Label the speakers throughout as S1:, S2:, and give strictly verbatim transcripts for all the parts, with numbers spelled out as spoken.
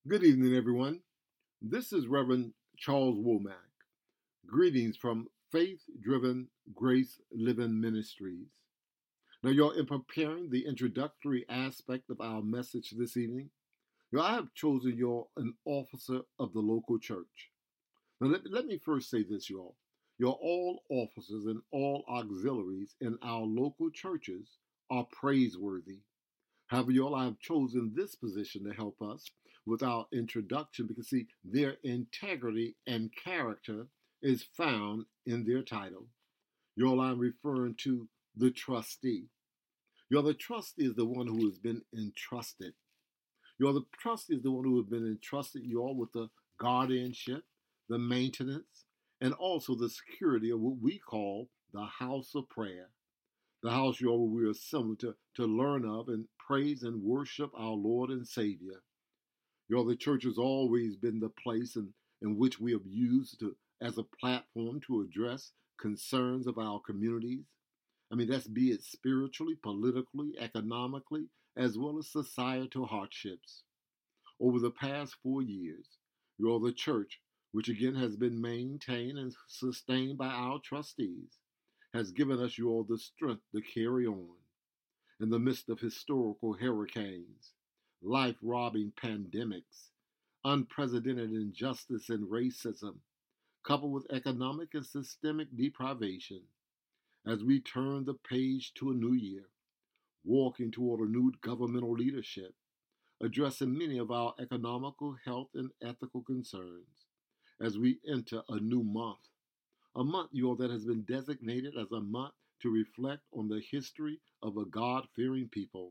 S1: Good evening, everyone. This is Reverend Charles Womack. Greetings from Faith Driven Grace Living Ministries. Now, y'all, in preparing the introductory aspect of our message this evening, y'all, I have chosen y'all an officer of the local church. Now, let, let me first say this, y'all. Y'all, all officers and all auxiliaries in our local churches are praiseworthy. However, y'all, I have chosen this position to help us with our introduction because, see, their integrity and character is found in their title. Y'all, I'm referring to the trustee. Y'all, the trustee is the one who has been entrusted. Y'all, the trustee is the one who has been entrusted, y'all, with the guardianship, the maintenance, and also the security of what we call the house of prayer. The house, y'all, where we are assembled to, to learn of and praise and worship our Lord and Savior. Y'all, the church has always been the place in, in which we have used to, as a platform to address concerns of our communities. I mean, that's be it spiritually, politically, economically, as well as societal hardships. Over the past four years, y'all, the church, which again has been maintained and sustained by our trustees, has given us you all the strength to carry on in the midst of historical hurricanes, life robbing pandemics, unprecedented injustice and racism, coupled with economic and systemic deprivation. As we turn the page to a new year, walking toward a new governmental leadership, addressing many of our economical, health, and ethical concerns, as we enter a new month a month, you all, that has been designated as a month to reflect on the history of a God-fearing people.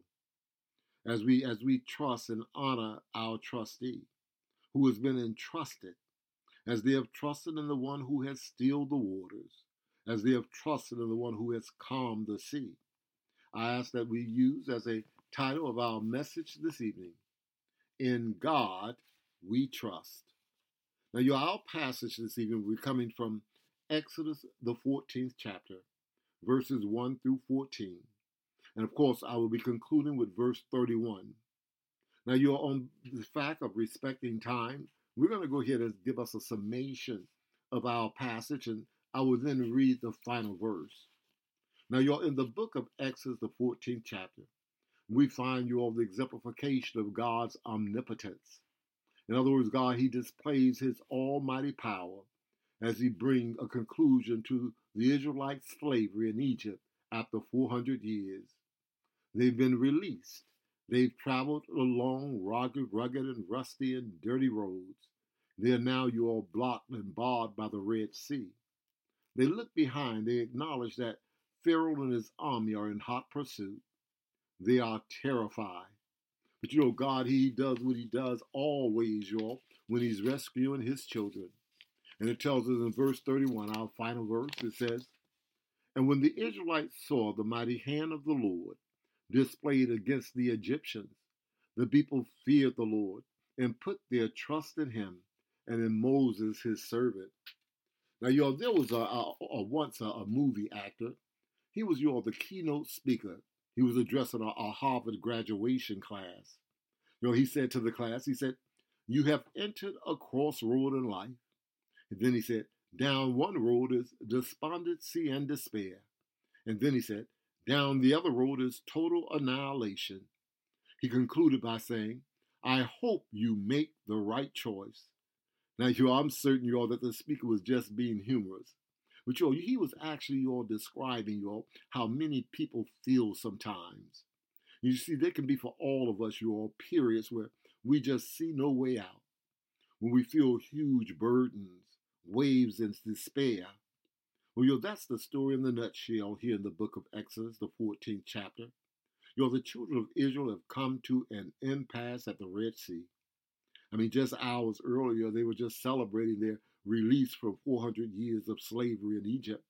S1: As we as we trust and honor our trustee, who has been entrusted, as they have trusted in the one who has stilled the waters, as they have trusted in the one who has calmed the sea. I ask that we use as a title of our message this evening, In God We Trust. Now, your our passage this evening will be coming from Exodus, the fourteenth chapter, verses one through fourteen. And of course, I will be concluding with verse thirty-one. Now, you're on the fact of respecting time. We're going to go ahead and give us a summation of our passage, and I will then read the final verse. Now, you're in the book of Exodus, the fourteenth chapter. We find you all the exemplification of God's omnipotence. In other words, God, he displays his almighty power as he brings a conclusion to the Israelite slavery in Egypt after four hundred years. They've been released. They've traveled along rugged, rugged and rusty and dirty roads. They are now you all blocked and barred by the Red Sea. They look behind. They acknowledge that Pharaoh and his army are in hot pursuit. They are terrified. But you know, God, he does what he does always, y'all, when he's rescuing his children. And it tells us in verse thirty-one, our final verse, it says, And when the Israelites saw the mighty hand of the Lord displayed against the Egyptians, the people feared the Lord and put their trust in him and in Moses, his servant. Now, y'all, there was a, a, a once a, a movie actor. He was, y'all, the keynote speaker. He was addressing a, a Harvard graduation class. You know, he said to the class, he said, You have entered a crossroad in life. And then he said, Down one road is despondency and despair. And then he said, Down the other road is total annihilation. He concluded by saying, I hope you make the right choice. Now, you all, I'm certain, you all, that the speaker was just being humorous. But you all, he was actually you all describing you all how many people feel sometimes. You see, there can be for all of us, you all, periods where we just see no way out. When we feel huge burdens, waves, and despair. Well, you know, that's the story in the nutshell here in the book of Exodus, the fourteenth chapter. You know, the children of Israel have come to an impasse at the Red Sea. I mean, just hours earlier, they were just celebrating their release from four hundred years of slavery in Egypt.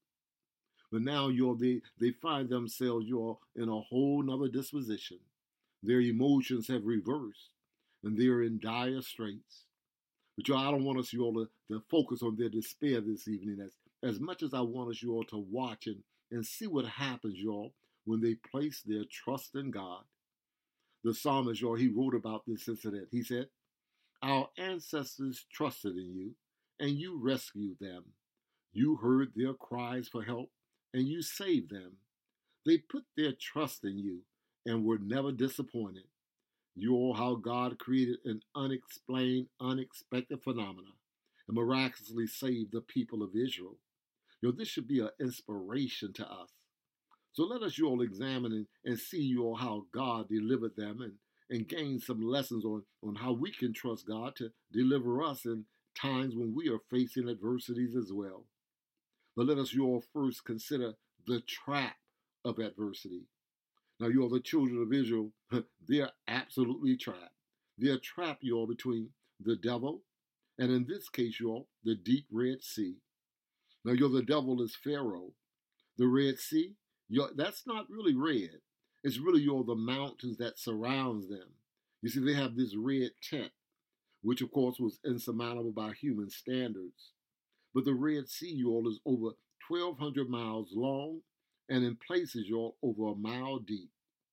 S1: But now, you know, they, they find themselves, you know, in a whole nother disposition. Their emotions have reversed, and they are in dire straits. But you all, I don't want us you all to, to focus on their despair this evening as, as much as I want us you all to watch and, and see what happens, y'all, when they place their trust in God. The psalmist, y'all, he wrote about this incident. He said, Our ancestors trusted in you, and you rescued them. You heard their cries for help, and you saved them. They put their trust in you and were never disappointed. You know how God created an unexplained, unexpected phenomena and miraculously saved the people of Israel. You know, this should be an inspiration to us. So let us you all examine and, and see you all how God delivered them and, and gain some lessons on, on how we can trust God to deliver us in times when we are facing adversities as well. But let us you all first consider the trap of adversity. Now, you are the children of Israel. They're absolutely trapped. They're trapped, you all, between the devil and, in this case, you all, the deep Red Sea. Now, you're the devil is Pharaoh. The Red Sea, you're, that's not really red. It's really, you're the mountains that surrounds them. You see, they have this red tent, which, of course, was insurmountable by human standards. But the Red Sea, you all, is over twelve hundred miles long and in places, you all, over a mile deep.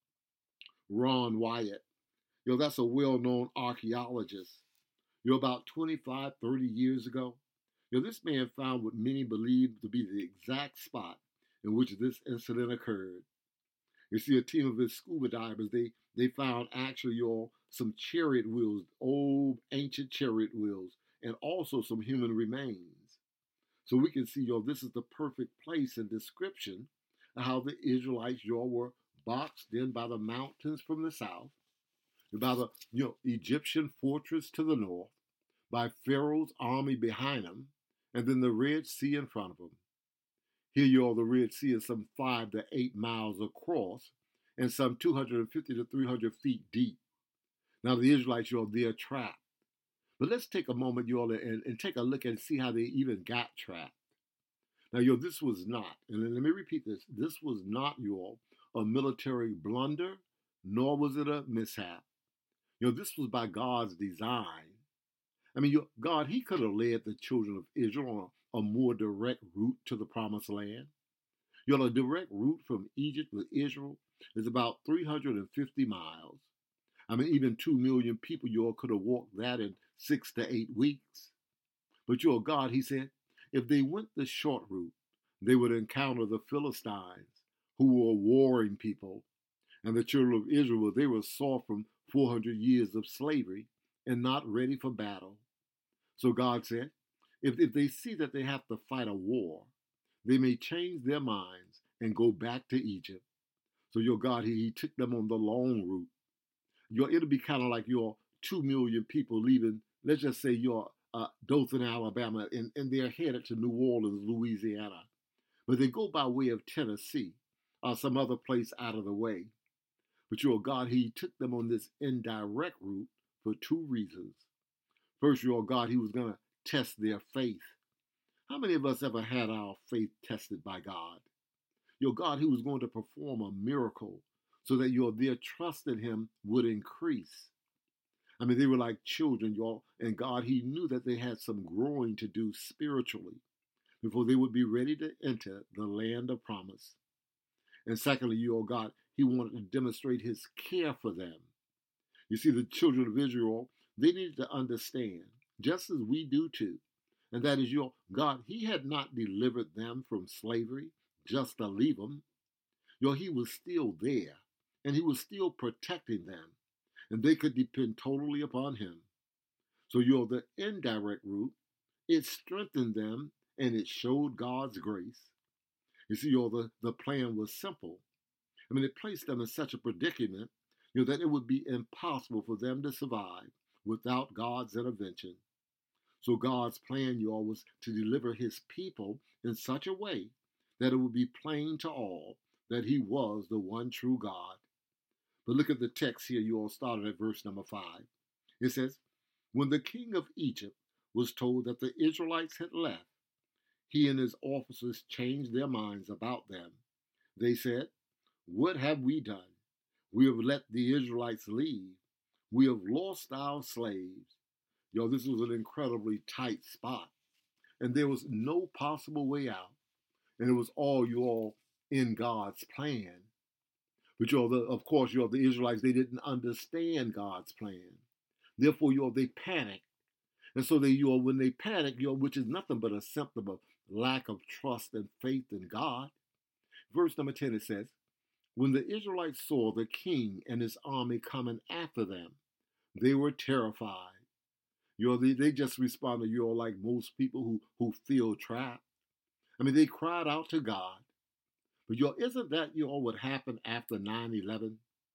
S1: Ron Wyatt, you know, that's a well-known archaeologist. You know, about twenty-five, thirty years ago, you know, this man found what many believed to be the exact spot in which this incident occurred. You see, a team of his scuba divers, they, they found actually, you all, some chariot wheels, old ancient chariot wheels, and also some human remains. So we can see, you know, this is the perfect place and description of how the Israelites, you all, were boxed in by the mountains from the south, by the you know Egyptian fortress to the north, by Pharaoh's army behind them, and then the Red Sea in front of them. Here you are, the Red Sea is some five to eight miles across and some two hundred fifty to three hundred feet deep. Now the Israelites, you all, they're trapped. But let's take a moment, you all, and, and take a look and see how they even got trapped. Now, you know, this was not, and let me repeat this, this was not, you all, a military blunder, nor was it a mishap. You know, this was by God's design. I mean, you, God, he could have led the children of Israel on a, a more direct route to the promised land. You know, a direct route from Egypt to Israel is about three hundred fifty miles. I mean, even two million people, you all, could have walked that in six to eight weeks. But you know, God, he said, if they went the short route, they would encounter the Philistines, who were a warring people. And the children of Israel, they were soft from four hundred years of slavery and not ready for battle. So God said, if, if they see that they have to fight a war, they may change their minds and go back to Egypt. So your God, he, he took them on the long route. Your, it'll be kind of like your two million people leaving, let's just say your uh, Dothan, Alabama, and, and they're headed to New Orleans, Louisiana. But they go by way of Tennessee or some other place out of the way. But your God, he took them on this indirect route for two reasons. First, your God, he was going to test their faith. How many of us ever had our faith tested by God? Your God, he was going to perform a miracle so that your their trust in him would increase. I mean, they were like children, y'all, and God, he knew that they had some growing to do spiritually before they would be ready to enter the land of promise. And secondly, your God, he wanted to demonstrate his care for them. You see, the children of Israel, they needed to understand, just as we do too, and that is your God, he had not delivered them from slavery just to leave them. You know, he was still there, and he was still protecting them, and they could depend totally upon him. So you know, the indirect route, it strengthened them, and it showed God's grace. You see, you know, the, the plan was simple. I mean, it placed them in such a predicament, you know, that it would be impossible for them to survive without God's intervention. So God's plan, y'all, was to deliver his people in such a way that it would be plain to all that he was the one true God. But look at the text here. You all started at verse number five. It says, when the king of Egypt was told that the Israelites had left, he and his officers changed their minds about them. They said, what have we done? We have let the Israelites leave. We have lost our slaves. Yo, this was an incredibly tight spot. And there was no possible way out. And it was all, you all, in God's plan. But, you know, the, of course, you know, the Israelites, they didn't understand God's plan. Therefore, you know, they panicked And so they, you know, when they panic, you know, which is nothing but a symptom of lack of trust and faith in God. Verse number ten, it says, when the Israelites saw the king and his army coming after them, they were terrified. You know, they, they just responded, you know, like most people who, who feel trapped. I mean, they cried out to God. But, you know, isn't that, you know, what happened after nine eleven?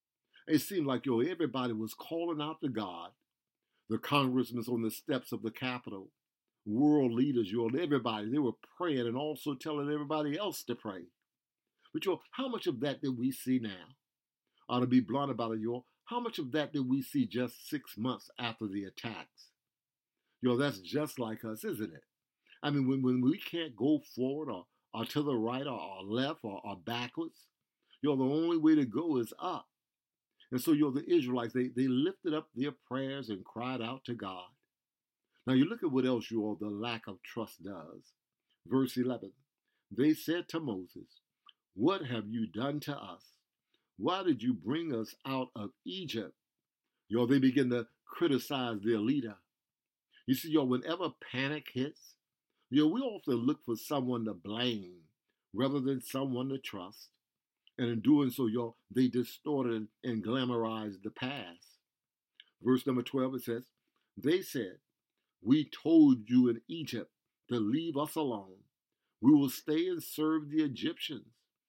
S1: It seemed like, you know, everybody was calling out to God. The congressmen on the steps of the Capitol, world leaders, you know, everybody, they were praying and also telling everybody else to pray. But, you know, how much of that did we see now? Uh, to be blunt about it, you know, how much of that did we see just six months after the attacks? You know, that's just like us, isn't it? I mean, when, when we can't go forward or, or to the right or, or left or, or backwards, you know, the only way to go is up. And so, you know, the Israelites, they, they lifted up their prayers and cried out to God. Now, you look at what else, you all, the lack of trust does. Verse eleven, they said to Moses, what have you done to us? Why did you bring us out of Egypt? You know, they begin to criticize their leader. You see, you know, whenever panic hits, you know, we often look for someone to blame rather than someone to trust. And in doing so, you know, they distorted and glamorized the past. Verse number twelve, it says, they said, we told you in Egypt to leave us alone. We will stay and serve the Egyptians.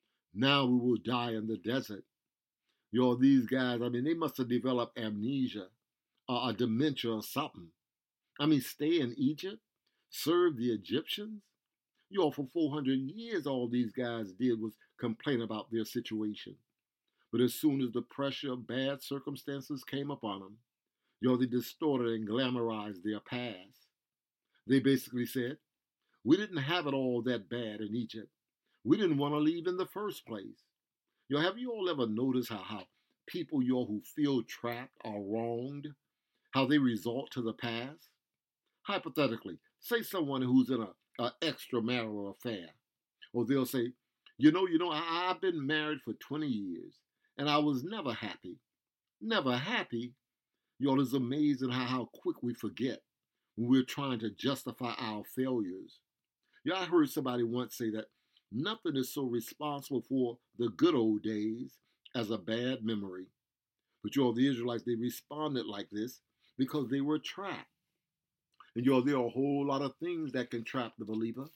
S1: Now we will die in the desert. You know, these guys, I mean, they must have developed amnesia or a dementia or something. I mean, stay in Egypt, serve the Egyptians. You know, for four hundred years, all these guys did was complain about their situation. But as soon as the pressure of bad circumstances came upon them, you know, they distorted and glamorized their past. They basically said, we didn't have it all that bad in Egypt. We didn't want to leave in the first place. You know, have you all ever noticed how, how people, you know, who feel trapped or wronged, how they resort to the past? Hypothetically, say someone who's in a, a extramarital affair, or they'll say, you know, you know, I, I've been married for twenty years, and I was never happy. Never happy? You know, it's amazing how, how quick we forget when we're trying to justify our failures. Yeah, I heard somebody once say that nothing is so responsible for the good old days as a bad memory. But you know, the Israelites, they responded like this because they were trapped. And you know, there are a whole lot of things that can trap the believer.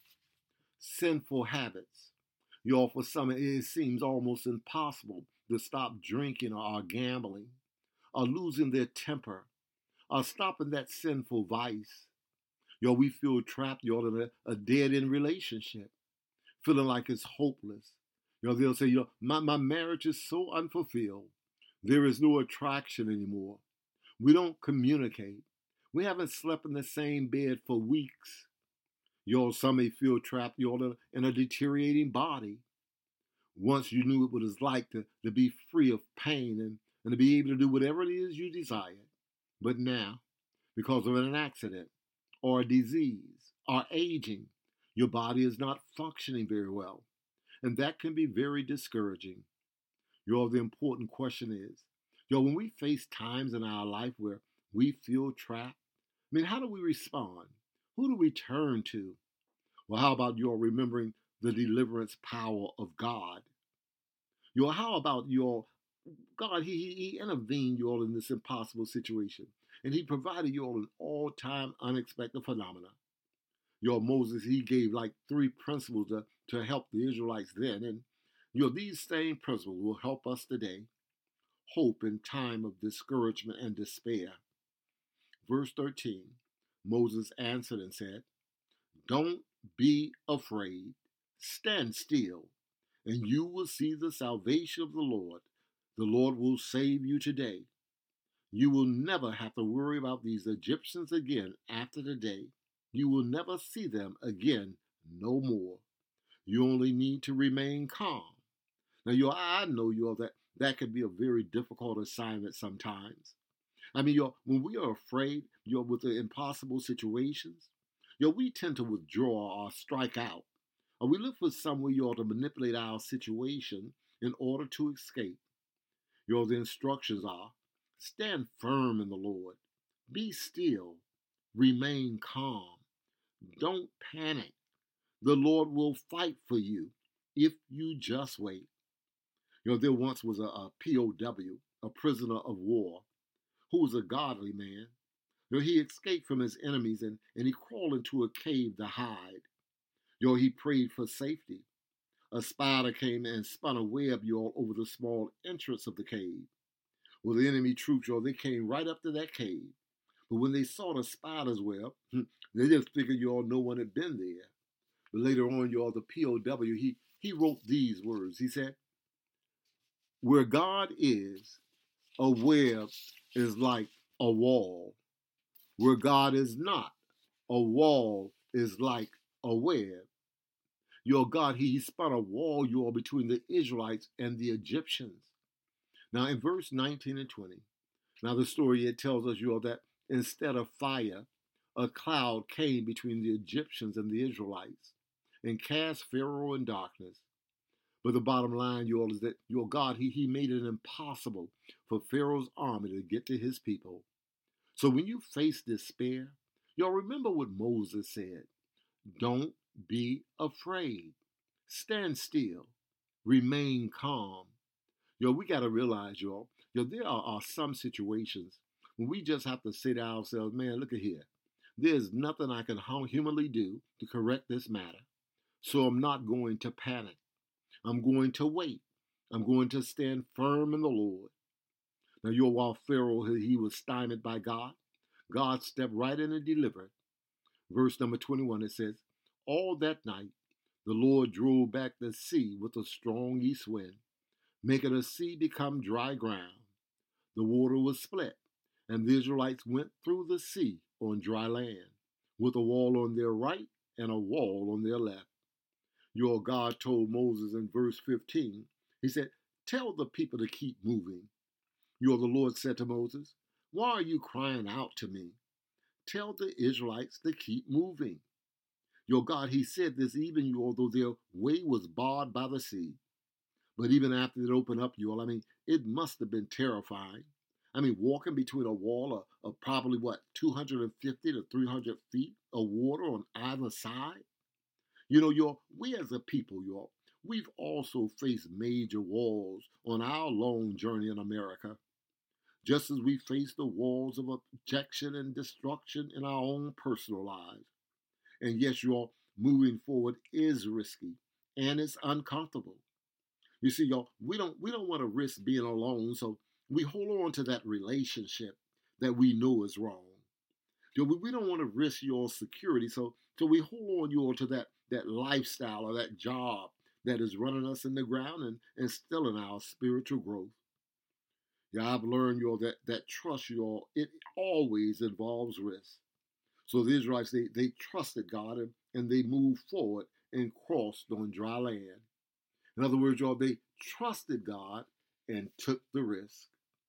S1: Sinful habits. You know, for some, it seems almost impossible to stop drinking or gambling, or losing their temper, or stopping that sinful vice. You know, we feel trapped, you know, in a, a dead-end relationship, feeling like it's hopeless. You know, they'll say, you know, my, my marriage is so unfulfilled. There is no attraction anymore. We don't communicate. We haven't slept in the same bed for weeks. You know, some may feel trapped, you know, in a deteriorating body. Once you knew what it was like to, to be free of pain and, and to be able to do whatever it is you desired. But now, because of an accident or a disease or aging, your body is not functioning very well. And that can be very discouraging. You know, the important question is, you know, when we face times in our life where we feel trapped, I mean, how do we respond? Who do we turn to? Well, how about your remembering the deliverance power of God? Your how about your God? He, he intervened you all in this impossible situation, and He provided you all an all-time unexpected phenomena. Your Moses, he gave like three principles to, to help the Israelites then, and you know these same principles will help us today. Hope in time of discouragement and despair. Verse thirteen, Moses answered and said, don't be afraid. Stand still, and you will see the salvation of the Lord. The Lord will save you today. You will never have to worry about these Egyptians again after today. You will never see them again no more. You only need to remain calm. Now, you I know you all that that can be a very difficult assignment sometimes. I mean, you when we are afraid, you know, with the impossible situations, you know, we tend to withdraw or strike out. Or we look for some way, you know, to manipulate our situation in order to escape. You know, the instructions are, stand firm in the Lord. Be still. remain calm. Don't panic. The Lord will fight for you if you just wait. You know, there once was a, a P O W, a prisoner of war, who was a godly man. You know, he escaped from his enemies and, and he crawled into a cave to hide. You know, he prayed for safety. A spider came and spun a web, you all, over the small entrance of the cave. Well, the enemy troops, you all, they came right up to that cave. But when they saw the spider's web, they just figured, you all, no one had been there. But later on, you all, the P O W, he, he wrote these words. He said, where God is, a web is like a wall. Where God is not, a wall is like a web. Your God, he, he spun a wall, you all, between the Israelites and the Egyptians. Now, in verse nineteen and twenty, now the story, it tells us, you all, that instead of fire, a cloud came between the Egyptians and the Israelites and cast Pharaoh in darkness. But the bottom line, you all, is that your God, he, he made it impossible for Pharaoh's army to get to his people. So when you face despair, y'all remember what Moses said. Don't be afraid. Stand still. Remain calm. Yo, we got to realize, y'all, yo, there are, are some situations when we just have to say to ourselves, man, look at here. There's nothing I can humanly do to correct this matter. So I'm not going to panic. I'm going to wait. I'm going to stand firm in the Lord. Now, you know, while Pharaoh, he was stymied by God, God stepped right in and delivered. Verse number twenty-one, it says, all that night, the Lord drove back the sea with a strong east wind, making the sea become dry ground. The water was split, and the Israelites went through the sea on dry land, with a wall on their right and a wall on their left. Your God told Moses in verse fifteen, he said, tell the people to keep moving. Your the Lord said to Moses, why are you crying out to me? Tell the Israelites to keep moving. Your God, he said this even you, although their way was barred by the sea. But even after it opened up, you all, I mean, it must have been terrifying. I mean, walking between a wall of, of probably, what, two hundred fifty to three hundred feet of water on either side? You know, y'all, we as a people, y'all, we've also faced major walls on our long journey in America. Just as we face the walls of objection and destruction in our own personal lives. And yes, y'all, moving forward is risky and it's uncomfortable. You see, y'all, we don't we don't want to risk being alone, so we hold on to that relationship that we know is wrong. You know, we don't want to risk your security, so so we hold on y'all to that that lifestyle or that job that is running us in the ground and, and stilling our spiritual growth. Yeah, I've learned, y'all, that, that trust, y'all, it always involves risk. So the Israelites, they, they trusted God and, and they moved forward and crossed on dry land. In other words, y'all, they trusted God and took the risk.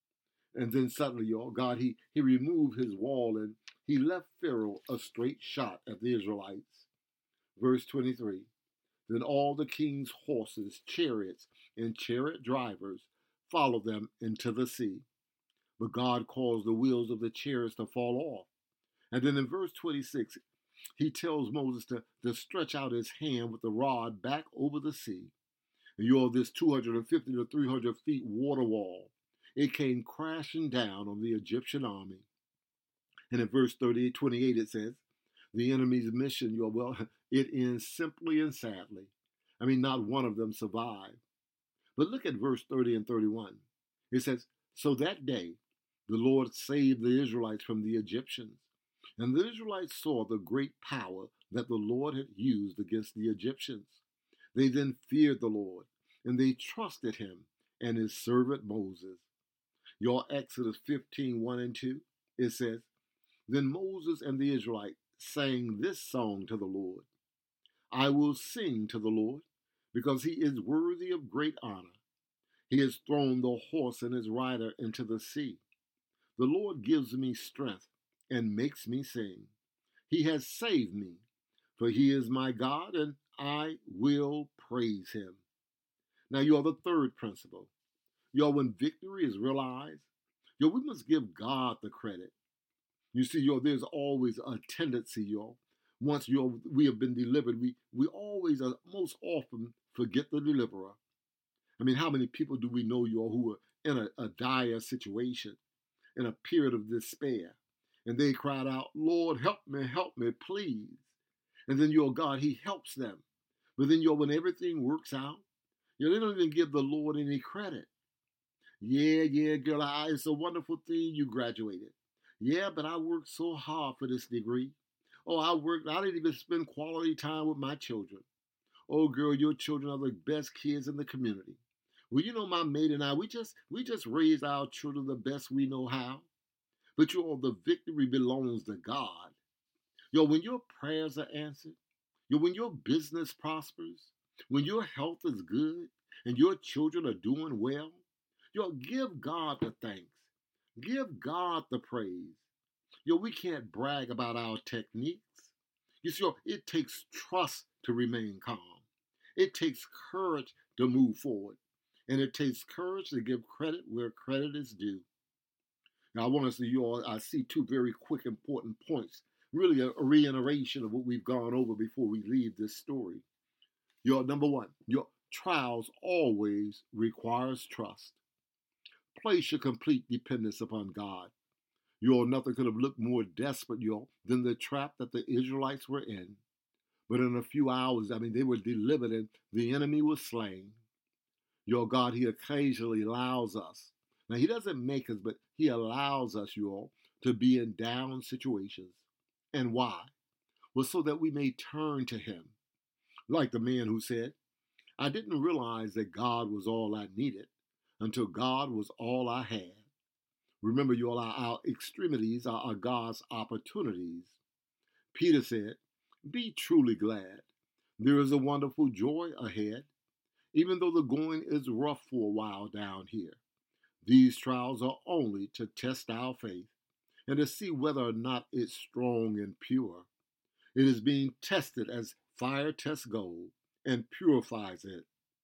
S1: And then suddenly, y'all, God, he, he removed his wall and he left Pharaoh a straight shot at the Israelites. Verse twenty-three, then all the king's horses, chariots, and chariot drivers followed them into the sea. But God caused the wheels of the chariots to fall off. And then in verse twenty-six, he tells Moses to, to stretch out his hand with the rod back over the sea. And you know, this two hundred fifty to three hundred feet water wall, it came crashing down on the Egyptian army. And in verse thirty-eight, twenty-eight, it says, the enemy's mission, you know, well, it ends simply and sadly. I mean, not one of them survived. But look at verse thirty and thirty-one. It says, so that day the Lord saved the Israelites from the Egyptians. And the Israelites saw the great power that the Lord had used against the Egyptians. They then feared the Lord, and they trusted him and his servant Moses. Your Exodus fifteen, one and two, it says, then Moses and the Israelites sang this song to the Lord. I will sing to the Lord, because he is worthy of great honor. He has thrown the horse and his rider into the sea. The Lord gives me strength and makes me sing. He has saved me, for he is my God, and I will praise him. Now, you are the third principle. You know, when victory is realized, you know, we must give God the credit. You see, y'all, there's always a tendency, y'all. Once y'all we have been delivered, we we always uh, most often forget the deliverer. I mean, how many people do we know, y'all, who are in a, a dire situation, in a period of despair, and they cried out, "Lord, help me, help me, please." And then your God, He helps them. But then your when everything works out, you know, they don't even give the Lord any credit. Yeah, yeah, girl, I, it's a wonderful thing you graduated. Yeah, but I worked so hard for this degree. Oh, I worked, I didn't even spend quality time with my children. Oh, girl, your children are the best kids in the community. Well, you know, my mate and I, we just we just raise our children the best we know how. But you know, the victory belongs to God. Yo, when your prayers are answered, yo, when your business prospers, when your health is good, and your children are doing well, yo, give God the thanks. Give God the praise. Yo, we can't brag about our techniques. You see, yo, it takes trust to remain calm. It takes courage to move forward. And it takes courage to give credit where credit is due. Now, I want us to, you all, I see two very quick, important points. Really, a, a reiteration of what we've gone over before we leave this story. Your number one, your trials always requires trust. Place your complete dependence upon God. Y'all, nothing could have looked more desperate, y'all, than the trap that the Israelites were in. But in a few hours, I mean, they were delivered and the enemy was slain. Your God, He occasionally allows us. Now, He doesn't make us, but He allows us, you all, to be in down situations. And why? Well, so that we may turn to Him. Like the man who said, I didn't realize that God was all I needed until God was all I had. Remember, you all, our, our extremities are, are God's opportunities. Peter said, be truly glad. There is a wonderful joy ahead, even though the going is rough for a while down here. These trials are only to test our faith and to see whether or not it's strong and pure. It is being tested as fire tests gold and purifies it.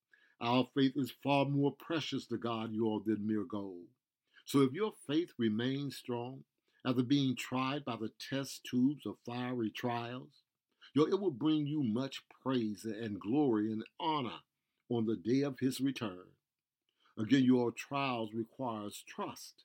S1: Our faith is far more precious to God, you all, than mere gold. So if your faith remains strong after being tried by the test tubes of fiery trials, it will bring you much praise and glory and honor on the day of His return. Again, your trials requires trust.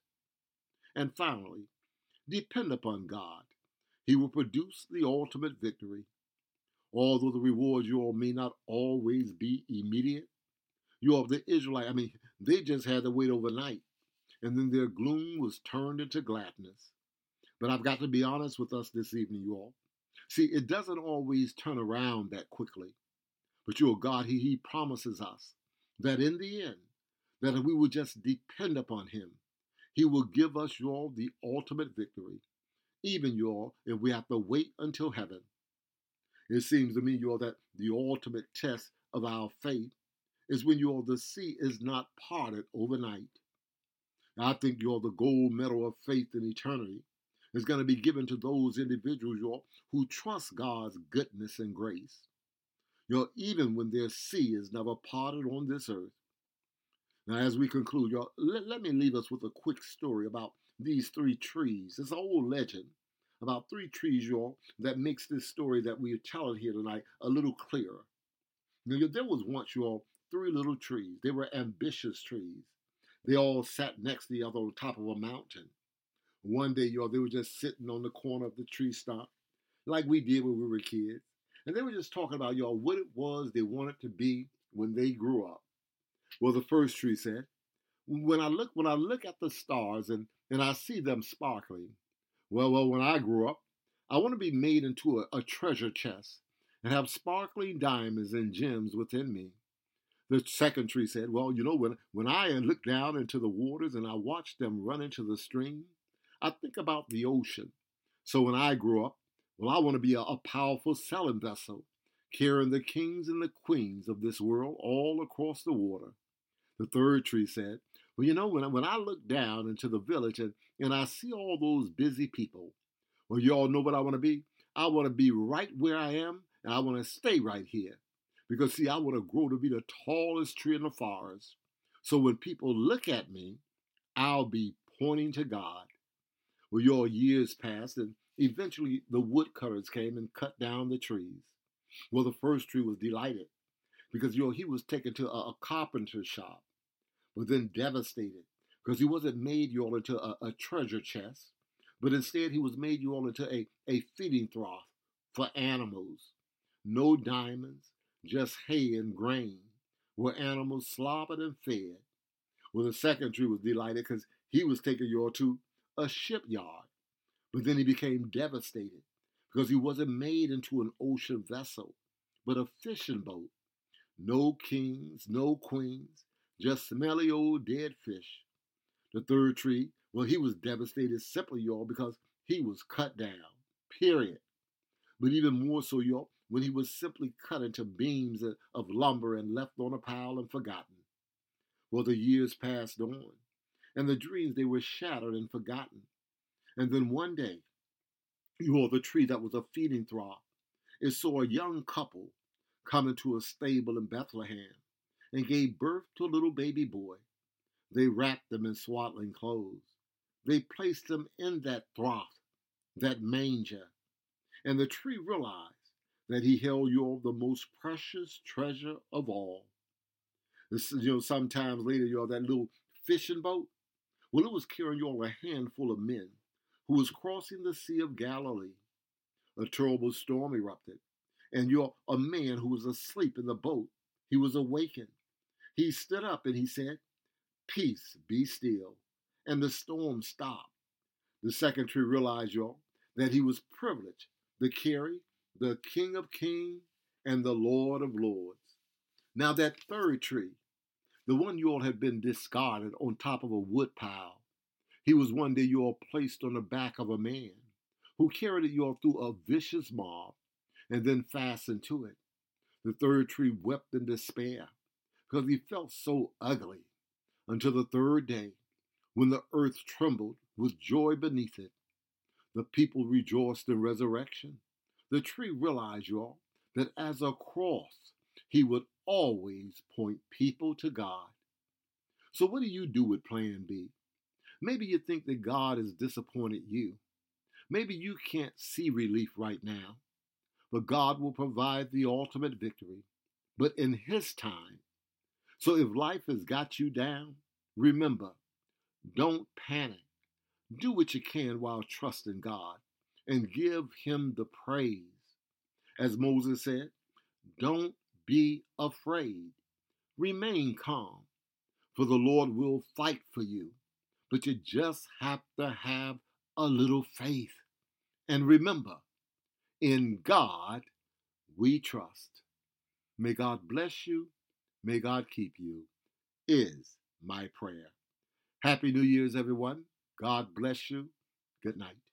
S1: And finally, depend upon God. He will produce the ultimate victory. Although the rewards, you all, may not always be immediate, you all, the Israelite, I mean, they just had to wait overnight. And then their gloom was turned into gladness. But I've got to be honest with us this evening, you all. See, it doesn't always turn around that quickly. But your God, he, he promises us that in the end, that if we will just depend upon Him, He will give us, you all, the ultimate victory. Even, you all, if we have to wait until heaven. It seems to me, you all, that the ultimate test of our faith is when, you all, the sea is not parted overnight. I think, you all, the gold medal of faith in eternity is going to be given to those individuals, you all, who trust God's goodness and grace. You know, even when their sea is never parted on this earth. Now, as we conclude, y'all, let, let me leave us with a quick story about these three trees. It's an old legend about three trees, y'all, that makes this story that we are telling here tonight a little clearer. Now, there was once, y'all, three little trees. They were ambitious trees. They all sat next to the other on top of a mountain. One day, y'all, they were just sitting on the corner of the tree stump, like we did when we were kids. And they were just talking about, y'all, what it was they wanted to be when they grew up. Well, the first tree said, when I look when I look at the stars and, and I see them sparkling, well, well, when I grow up, I want to be made into a, a treasure chest and have sparkling diamonds and gems within me. The second tree said, well, you know, when, when I look down into the waters and I watch them run into the stream, I think about the ocean. So when I grow up, well, I want to be a, a powerful sailing vessel, carrying the kings and the queens of this world all across the water. The third tree said, well, you know, when I, when I look down into the village and, and I see all those busy people, well, you all know what I want to be? I want to be right where I am, and I want to stay right here. Because, see, I want to grow to be the tallest tree in the forest. So when people look at me, I'll be pointing to God. Well, your years passed, and eventually the woodcutters came and cut down the trees. Well, the first tree was delighted because you know, he was taken to a, a carpenter shop, but then devastated because he wasn't made you all into a, a treasure chest, but instead he was made you all into a, a feeding trough for animals. No diamonds, just hay and grain, where animals slobbered and fed. Well, the second tree was delighted because he was taken you all to a shipyard, but then he became devastated because he wasn't made into an ocean vessel, but a fishing boat. No kings, no queens, just smelly old dead fish. The third tree, well, he was devastated simply, y'all, because he was cut down, period. But even more so, y'all, when he was simply cut into beams of lumber and left on a pile and forgotten. Well, the years passed on, and the dreams, they were shattered and forgotten. And then one day, you know, the tree that was a feeding trough, it saw a young couple come into a stable in Bethlehem and gave birth to a little baby boy. They wrapped him in swaddling clothes. They placed him in that trough, that manger, and the tree realized that he held you all the most precious treasure of all. This is, you know, sometimes later, you know, that little fishing boat, well, it was carrying you all a handful of men who was crossing the Sea of Galilee. A terrible storm erupted, and you're a man who was asleep in the boat. He was awakened. He stood up and he said, "Peace, be still." And the storm stopped. The second tree realized, y'all, that he was privileged to carry the King of Kings and the Lord of Lords. Now that third tree, the one you all had been discarded on top of a wood pile, he was one day you all placed on the back of a man who carried it you all through a vicious mob and then fastened to it. The third tree wept in despair because he felt so ugly until the third day when the earth trembled with joy beneath it. The people rejoiced in resurrection. The tree realized, y'all, that as a cross, he would always point people to God. So what do you do with plan B? Maybe you think that God has disappointed you. Maybe you can't see relief right now, but God will provide the ultimate victory, but in his time. So if life has got you down, remember, don't panic. Do what you can while trusting God and give him the praise. As Moses said, don't be afraid. Remain calm, for the Lord will fight for you. But you just have to have a little faith. And remember, in God we trust. May God bless you. May God keep you, is my prayer. Happy New Year's, everyone. God bless you. Good night.